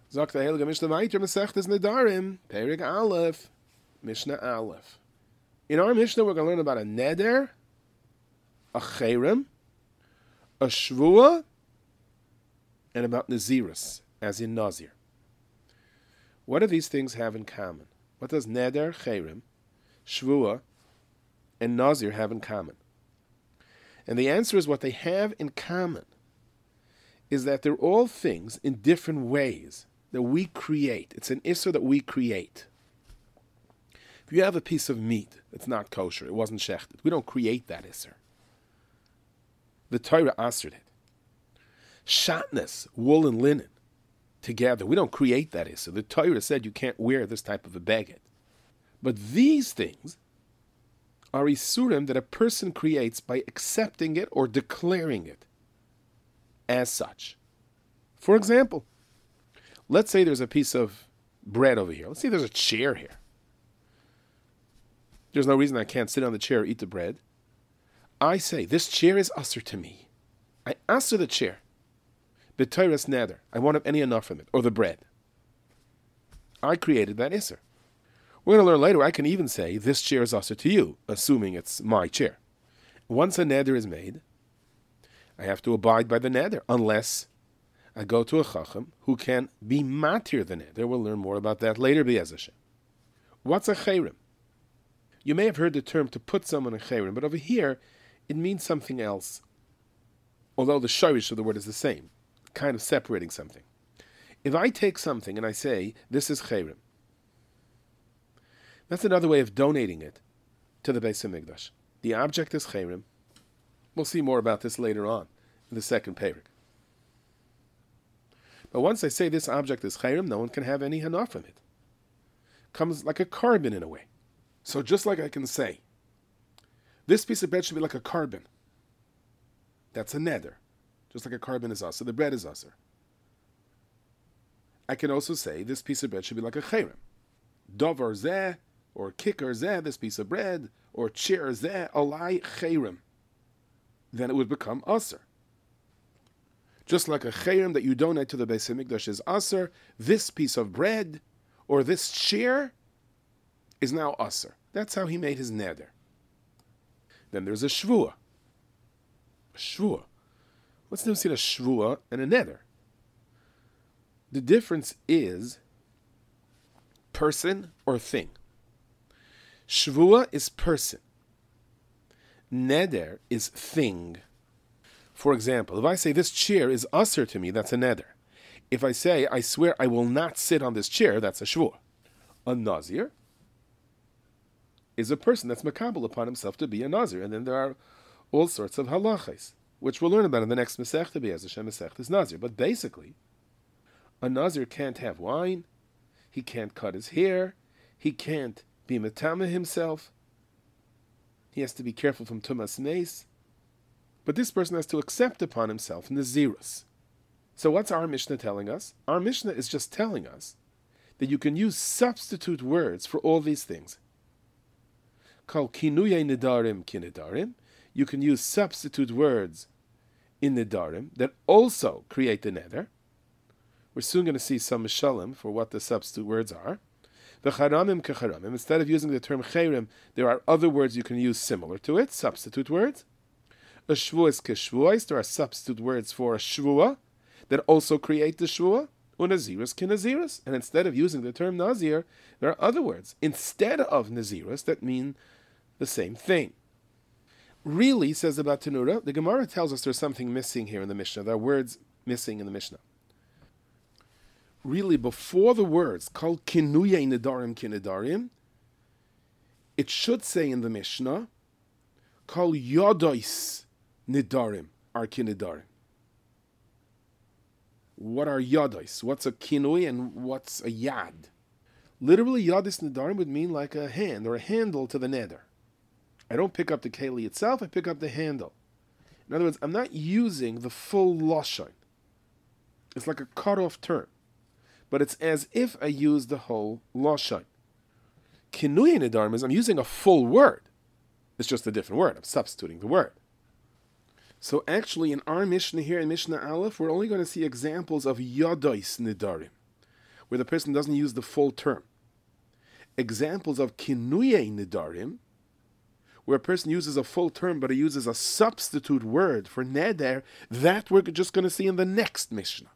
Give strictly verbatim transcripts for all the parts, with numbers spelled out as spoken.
Sagt der Heilige Mishnah weiter, Masechtes Nedarim, Perek Aleph, Mishnah Aleph. In our Mishnah, we're going to learn about a neder, a cherem, a shvua, and about Nazirus, as in Nazir. What do these things have in common? What does neder, cherem, shvua, and Nazir have in common? And the answer is what they have in common is that they're all things in different ways that we create. It's an issur that we create. If you have a piece of meat that's not kosher, it wasn't shechted, we don't create that issur. The Torah assered it. Shatnez, wool and linen, together, we don't create that issur. The Torah said you can't wear this type of a baguette. But these things are isurim that a person creates by accepting it or declaring it as such. For example, let's say there's a piece of bread over here. Let's say there's a chair here. There's no reason I can't sit on the chair or eat the bread. I say, this chair is usher to me. I usher the chair. B'toras neder. I won't have any enough from it. Or the bread. I created that isser. We're going to learn later, I can even say, this chair is usher to you, assuming it's my chair. Once a neder is made, I have to abide by the neder, unless I go to a chacham who can be matir the neder. We'll learn more about that later, B'ez Hashem. What's a cherem? You may have heard the term to put someone in cherem, but over here, it means something else. Although the shorish of the word is the same, kind of separating something. If I take something and I say, this is cherem, that's another way of donating it to the Beis HaMikdash. The object is cherem. We'll see more about this later on in the second perek. But once I say this object is cherem, no one can have any hana from it. Comes like a carbon in a way. So just like I can say, this piece of bread should be like a carbon. That's a neder. Just like a carbon is usher, the bread is usher. I can also say this piece of bread should be like a cherem. Dovar zeh, or kicker zeh, this piece of bread, or chair zeh, alai cherem. Then it would become usher. Just like a cherem that you donate to the Beis HaMikdash is usher, this piece of bread, or this chair, is now usher. That's how he made his neder. Then there's a shvua. A shvua. What's the difference between a shvua and a neder? The difference is person or thing. Shvua is person. Neder is thing. For example, if I say this chair is usher to me, that's a neder. If I say, I swear I will not sit on this chair, that's a shvua. A nazir is a person that's makabel upon himself to be a nazir. And then there are all sorts of halachas, which we'll learn about in the next Masechta, B'ez Hashem Masechtas Nazir. But basically, a nazir can't have wine, he can't cut his hair, he can't be metame himself, he has to be careful from tumas meis. But this person has to accept upon himself nazirus. So what's our Mishnah telling us? Our Mishnah is just telling us that you can use substitute words for all these things. Kal kinuyei nedarim kinedarim. You can use substitute words in nedarim that also create the neder. We're soon going to see some mishalim for what the substitute words are. The charamim kecharamim. Instead of using the term cherem, there are other words you can use similar to it, substitute words. A shvuas keshvuas. There are substitute words for a shvua that also create the shvua. Unaziris kinaziris. And instead of using the term nazir, there are other words instead of naziris that mean the same thing. Really, says about Tanura, the Gemara tells us there's something missing here in the Mishnah. There are words missing in the Mishnah. Really, before the words, called kinuyei nedarim kinedarim, it should say in the Mishnah, called yodois nedarim are kinedarim. What are yodois? What's a kinui and what's a yad? Literally, yodis nedarim would mean like a hand or a handle to the neder. I don't pick up the keli itself, I pick up the handle. In other words, I'm not using the full lashon. It's like a cut-off term. But it's as if I use the whole lashon. Kinui nedarim is I'm using a full word. It's just a different word. I'm substituting the word. So actually, in our Mishnah here in Mishnah Aleph, we're only going to see examples of yodois nedarim. where the person doesn't use the full term. Examples of kinuye nidarim, where a person uses a full term but he uses a substitute word for neder, that we're just going to see in the next Mishnah.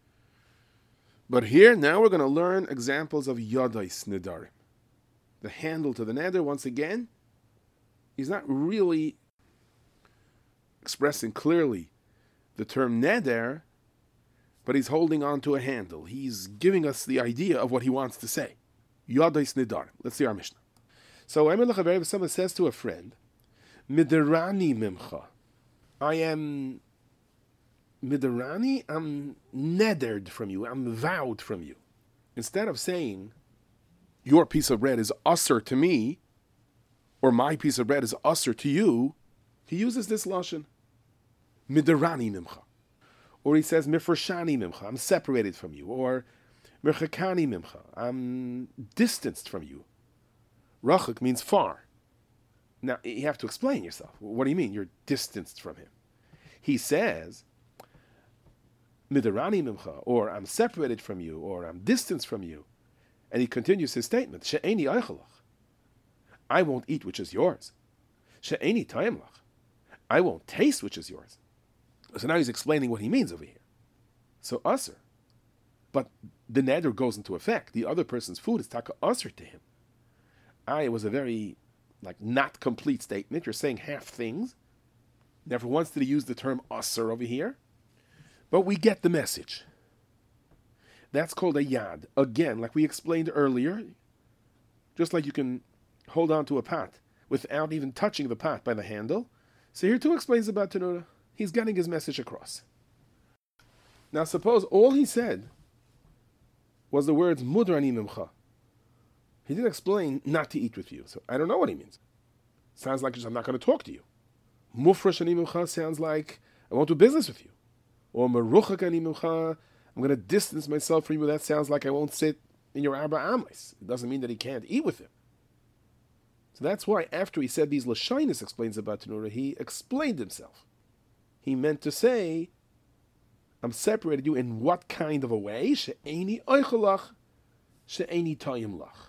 But here, now we're going to learn examples of yodais nidarim. The handle to the neder, once again, he's not really expressing clearly the term neder, but he's holding on to a handle. He's giving us the idea of what he wants to say. Yodais nidarim. Let's see our Mishnah. So, if someone says to a friend, Miderani mimcha, I am Miderani, I'm nedered from you, I'm vowed from you. Instead of saying, your piece of bread is usher to me, or my piece of bread is usher to you, he uses this lashon, Miderani mimcha. Or he says, Mifrashani mimcha, I'm separated from you. Or Mirchakani mimcha, I'm distanced from you. Rachuk means far. Now, you have to explain yourself. What do you mean you're distanced from him? He says, Midarani mimcha, or I'm separated from you, or I'm distanced from you. And he continues his statement, She'eni eichelach, I won't eat which is yours. She'eni taimlach, I won't taste which is yours. So now he's explaining what he means over here. So usher. But the neder goes into effect. The other person's food is taka usher to him. I, it was a very, like, not complete statement. You're saying half things. Never once did he use the term usher over here. But we get the message. That's called a yad. Again, like we explained earlier, just like you can hold on to a pot without even touching the pot by the handle. So here too explains about Tanura. He's getting his message across. Now suppose all he said was the words mudrani mimcha. He didn't explain not to eat with you, so I don't know what he means. Sounds like I'm not going to talk to you. Mufresh ani mimcha sounds like I won't do business with you. Or meruchak ani mimcha, I'm going to distance myself from you. That sounds like I won't sit in your arba amos. It doesn't mean that he can't eat with him. So that's why after he said these lashinis explains about Tanura, he explained himself. He meant to say, I'm separated you in what kind of a way? She'eni oichelach, she'eni tayim lach.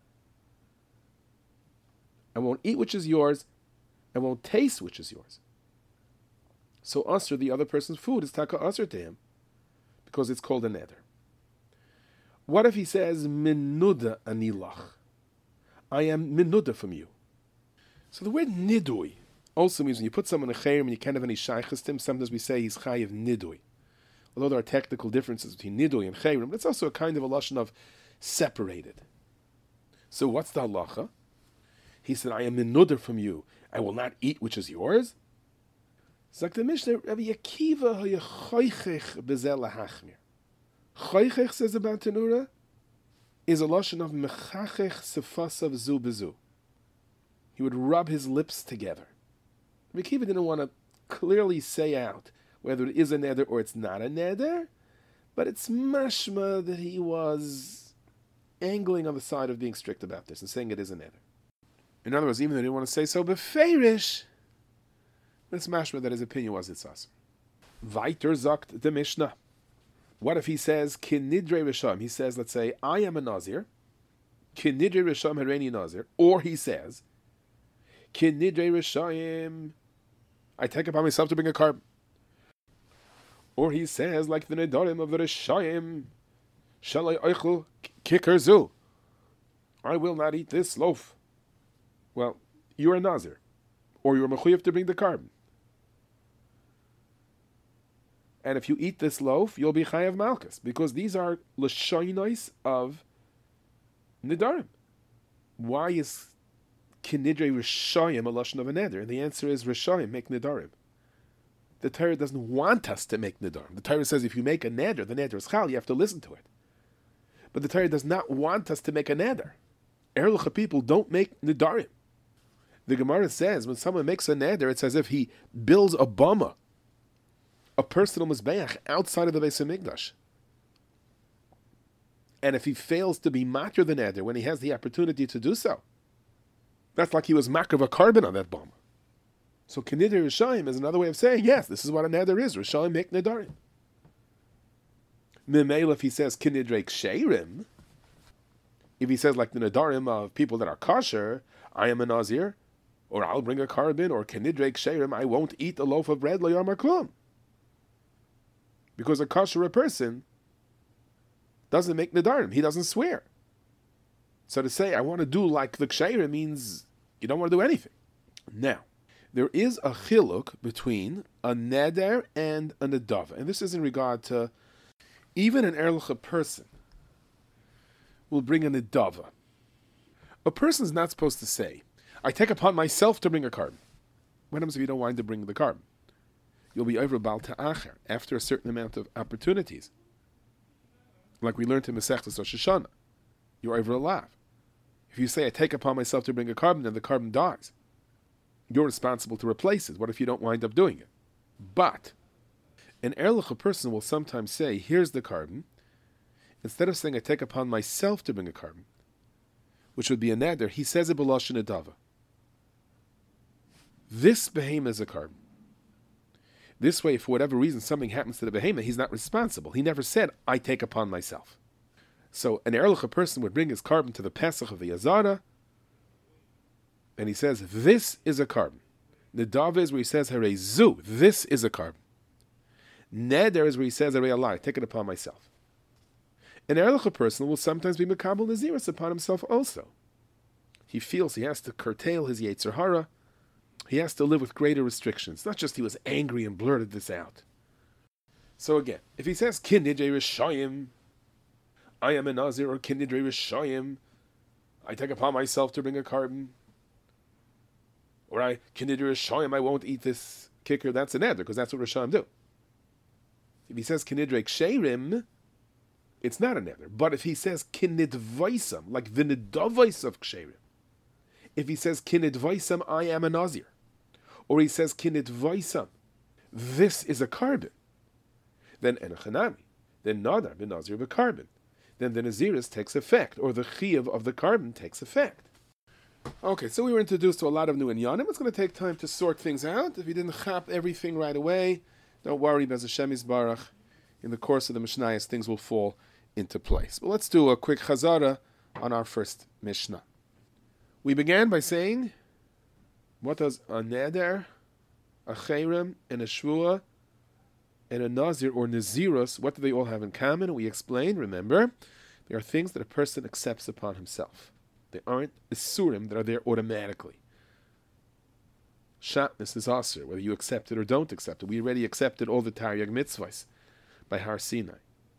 I won't eat which is yours. I won't taste which is yours. So usher, the other person's food, is taka usher to him because it's called a neder. What if he says, Minuda anilach? I am minuda from you. So the word nidui also means when you put someone in a chayim and you can't have any shaychus to him, sometimes we say he's chayiv nidui. Although there are technical differences between nidui and chayim, but it's also a kind of a lashon of separated. So what's the halacha? He said, I am minuda from you. I will not eat which is yours. It's like the Mishnah, Rabbi Akiva hoyechoichech bezel lahachmir. Choichech says about Tanura is a lashon of mechachech sefasav zu bezu. He would rub his lips together. Rabbi Akiva didn't want to clearly say out whether it is a neder or it's not a neder, but it's mashma that he was angling on the side of being strict about this and saying it is a neder. In other words, even though he didn't want to say so, befeirish, but it's mashma that his opinion was it's us. Weiter sagt the Mishnah. What if he says, Kin nidre risham? He says, let's say, I am a nazir. Kin nidre risham hareni nazir. Or he says, Kin nidre rishayim, I take upon myself to bring a carbon. Or he says, like the nedarim of the rishayim, shalai oichel kiker zu, I will not eat this loaf. Well, you're a nazir, or you're mechuyev to bring the carbon. And if you eat this loaf, you'll be chayav malchus, because these are l'shoynos of nidarim. Why is kinidre rishayim a lashon of a neder? And the answer is rishayim make nidarim. The Torah doesn't want us to make nidarim. The Torah says if you make a neder, the neder is chal, you have to listen to it. But the Torah does not want us to make a neder. Erlich people don't make nidarim. The Gemara says when someone makes a neder, it's as if he builds a bama, a personal mizbeach outside of the Beis Hamikdash. And if he fails to be matir the neder when he has the opportunity to do so, that's like he was makar of a carbon on that bama. So Kenider Rishayim is another way of saying, yes, this is what a neder is. Rishayim make nedarim. Mimel, if he says kinidrek sheirim, if he says like the nadarim of people that are kosher, I am a nazir, or I'll bring a carbon, or kinidrek sheirim, I won't eat a loaf of bread lo yomar klum. Because a kosher person doesn't make nadarim, he doesn't swear. So to say I want to do like the ksheirim means you don't want to do anything. Now, there is a chiluk between a neder and a nedava, and this is in regard to even an erlicha person will bring a nedava. A person is not supposed to say, I take upon myself to bring a carbon. What happens if you don't wind up bringing the carbon? You'll be over bal ta'acher after a certain amount of opportunities. Like we learned in Masechtas Rosh Hashanah. You're over alive. If you say, I take upon myself to bring a carbon, then the carbon dies. You're responsible to replace it. What if you don't wind up doing it? But an erlicha person will sometimes say, here's the carbon. Instead of saying, I take upon myself to bring a carbon, which would be a neder, he says a b'lashon nedava. This behemoth is a carbon. This way, for whatever reason, something happens to the behemoth, he's not responsible. He never said, I take upon myself. So an erlicha person would bring his carbon to the Pesach of the Yazara, and he says, this is a carbon. Nedava is where he says, Harei zu, this is a carbon. Neder is where he says, Harei alai, take it upon myself. An erlicha person will sometimes be mekabel naziris upon himself also. He feels he has to curtail his yetzer hara. He has to live with greater restrictions. Not just he was angry and blurted this out. So again, if he says, Kinidrei Rishayim, I am a nazir, or Kinidrei Rishayim, I take upon myself to bring a carbon, or I, Kinidrei Rishayim, I won't eat this kicker, that's an neder, because that's what Rishayim do. If he says Kinidrei Ksherim, it's not a neder. But if he says Kinidvaisam, like the Nedavais of Ksherim, if he says Kinidvaisam, I am a nazir, or he says Kinidvaisam, this is a carbon, then Enochanami, then Nadar ben Nazir of a carbon, then the Naziris takes effect, or the Chiyav of the carbon takes effect. Okay, so we were introduced to a lot of new inyanim. It's going to take time to sort things out. If you didn't chap everything right away, don't worry, Bez Hashem Yisbarach. In the course of the Mishnayos, things will fall into place. But let's do a quick chazara on our first Mishnah. We began by saying, what does a neder, a chayrim, and a shvua, and a nazir or nazirus, what do they all have in common? We explained, remember, they are things that a person accepts upon himself. They aren't isurim that are there automatically. Shatness is asur, whether you accept it or don't accept it. We already accepted all the Taryag mitzvahs by Har Sinai.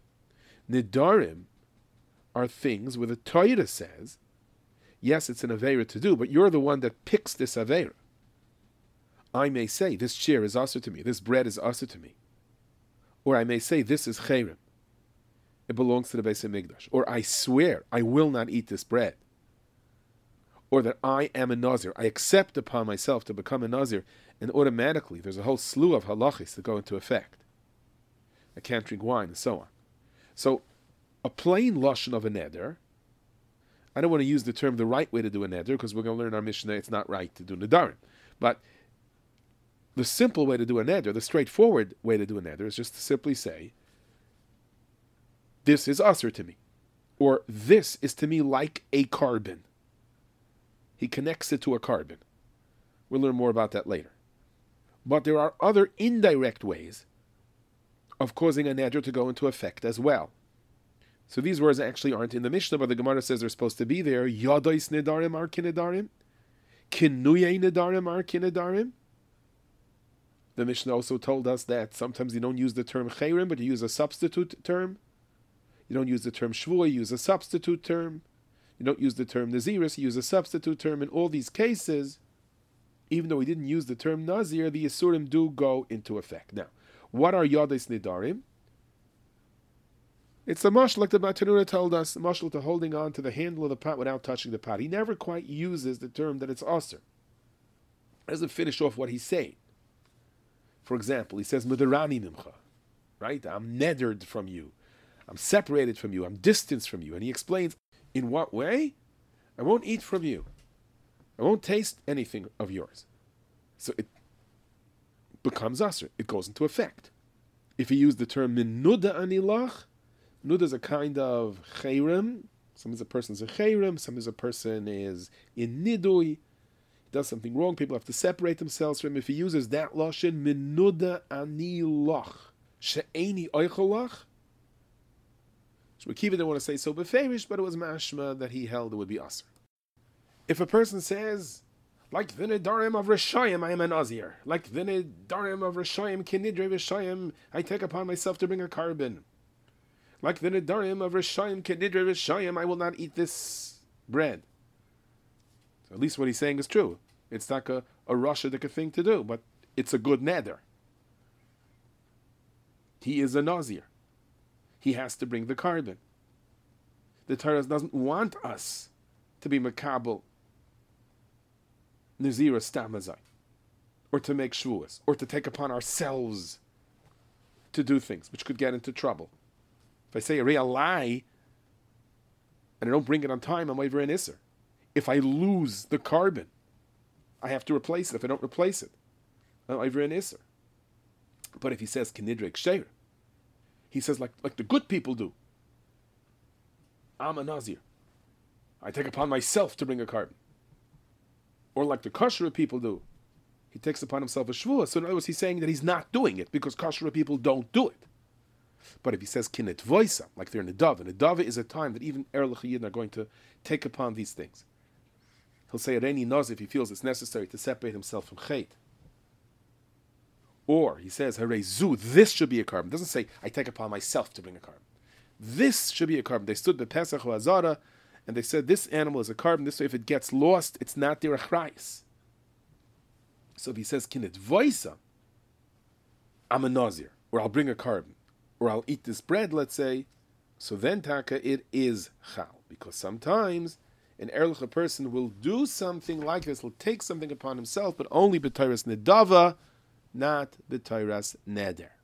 Nidarim are things where the Torah says, yes, it's an Aveira to do, but you're the one that picks this Aveira. I may say, this chair is asur to me, this bread is asur to me. Or I may say, this is chayrim. It belongs to the Beis HaMikdash. Or I swear, I will not eat this bread. Or that I am a nazir. I accept upon myself to become a nazir, and automatically there's a whole slew of halachis that go into effect. I can't drink wine, and so on. So, a plain lashon of a neder, I don't want to use the term the right way to do a neder, because we're going to learn in our Mishnah it's not right to do nedarim. But the simple way to do a neder, the straightforward way to do a neder, is just to simply say, this is asur to me. Or this is to me like a carbon. He connects it to a carbon. We'll learn more about that later. But there are other indirect ways of causing a neder to go into effect as well. So these words actually aren't in the Mishnah, but the Gemara says they're supposed to be there. Yadais nedarim ar kinedarim. Kinuyei nedarim ar kinedarim. The Mishnah also told us that sometimes you don't use the term chayrim, but you use a substitute term. You don't use the term shvua, you use a substitute term. You don't use the term naziris, you use a substitute term. In all these cases, even though we didn't use the term nazir, the yisurim do go into effect. Now, what are yadais nedarim? It's a mashal like the Batanura told us, a mashal to holding on to the handle of the pot without touching the pot. He never quite uses the term that it's asr. He doesn't finish off what he's saying. For example, he says, Mudarani mimcha, right? I'm nedered from you. I'm separated from you. I'm distanced from you. And he explains, in what way? I won't eat from you. I won't taste anything of yours. So it becomes asr. It goes into effect. If he used the term minuda anilach, Nuda is a kind of chayrim. Sometimes a person's a chayrim, sometimes a person is in nidui. He does something wrong, people have to separate themselves from him. If he uses that lashon, minuda ani lach, she'eni oicholach. Shmuel Kiva didn't want to say so beferish, but it was mashma that he held it would be asr. If a person says, like the nedarim of Rishayim, I am an azir. Like the nedarim of Rishayim, kinidre Rishayim, I take upon myself to bring a carbon. Like the nedarim of Rishayim, kinidre Rishayim, I will not eat this bread. So at least what he's saying is true. It's not a, a Rashidic thing to do, but it's a good neder. He is a nazir. He has to bring the carbon. The Torah doesn't want us to be makabel Nazira Stamazai, or to make shvuas, or to take upon ourselves to do things which could get into trouble. If I say a real lie and I don't bring it on time, I'm over an isser. If I lose the carbon, I have to replace it. If I don't replace it, I'm over an isser. But if he says kinidrek sheir, he says like like the good people do. I'm a nazir. I take upon myself to bring a carbon. Or like the kosher people do. He takes upon himself a shvuah. So in other words, he's saying that he's not doing it because kosher people don't do it. But if he says kinet voisa, like they're in a dava, and a dava is a time that even erlich yidden are going to take upon these things. He'll say at any naz if he feels it's necessary to separate himself from chait. Or he says, Harei zu, this should be a carbon. It doesn't say, I take upon myself to bring a carbon. This should be a carbon. They stood b'Pesach or Azara, and they said, this animal is a carbon. This way, if it gets lost, it's not their achrayis. So if he says, kinet voisa, I'm a nazir, or I'll bring a carbon, or I'll eat this bread, let's say, so then, taka, it is chal. Because sometimes an erlich person will do something like this, will take something upon himself, but only b'tayras nedava, not b'tayras neder.